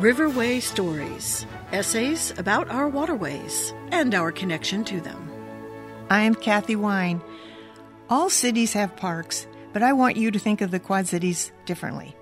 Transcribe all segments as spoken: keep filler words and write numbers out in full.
Riverway Stories, essays about our waterways and our connection to them. I'm Kathy Wine. All cities have parks, but I want you to think of the Quad Cities differently.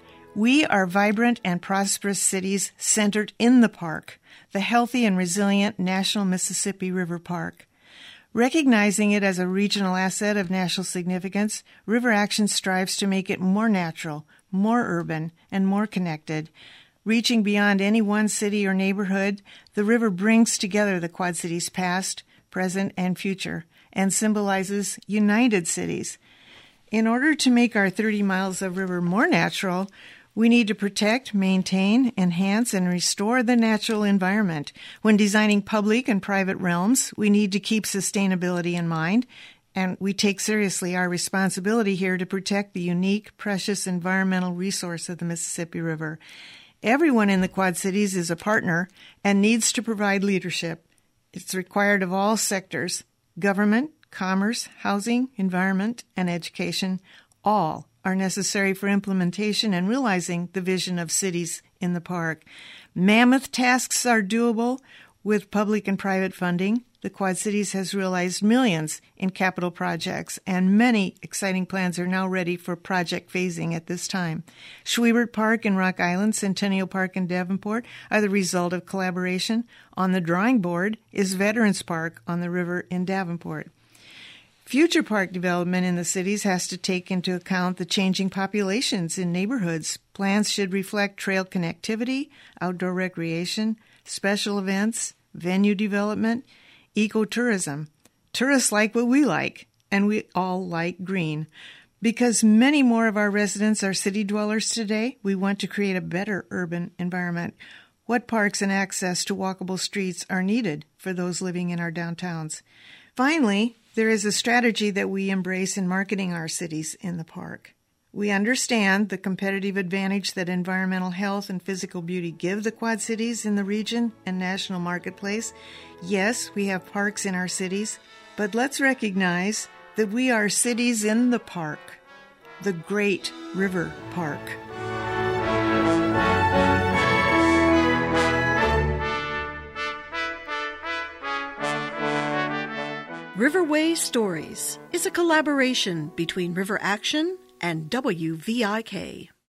We are vibrant and prosperous cities centered in the park, the healthy and resilient National Mississippi River Park. Recognizing it as a regional asset of national significance, River Action strives to make it more natural, more urban, and more connected. Reaching beyond any one city or neighborhood, the river brings together the Quad Cities past, present, and future, and symbolizes united cities. In order to make our thirty miles of river more natural, we need to protect, maintain, enhance, and restore the natural environment. When designing public and private realms, we need to keep sustainability in mind, and we take seriously our responsibility here to protect the unique, precious environmental resource of the Mississippi River. Everyone in the Quad Cities is a partner and needs to provide leadership. It's required of all sectors: government, commerce, housing, environment, and education. All are necessary for implementation and realizing the vision of cities in the park. Mammoth tasks are doable with public and private funding. The Quad Cities has realized millions in capital projects, and many exciting plans are now ready for project phasing at this time. Schwiebert Park in Rock Island, Centennial Park in Davenport are the result of collaboration. On the drawing board is Veterans Park on the river in Davenport. Future park development in the cities has to take into account the changing populations in neighborhoods. Plans should reflect trail connectivity, outdoor recreation, special events, venue development, ecotourism. Tourists like what we like, and we all like green. Because many more of our residents are city dwellers today, we want to create a better urban environment. What parks and access to walkable streets are needed for those living in our downtowns? Finally, there is a strategy that we embrace in marketing our cities in the park. We understand the competitive advantage that environmental health and physical beauty give the Quad Cities in the region and national marketplace. Yes, we have parks in our cities, but let's recognize that we are cities in the park, the Great River Park. Riverway Stories is a collaboration between River Action and W V I K.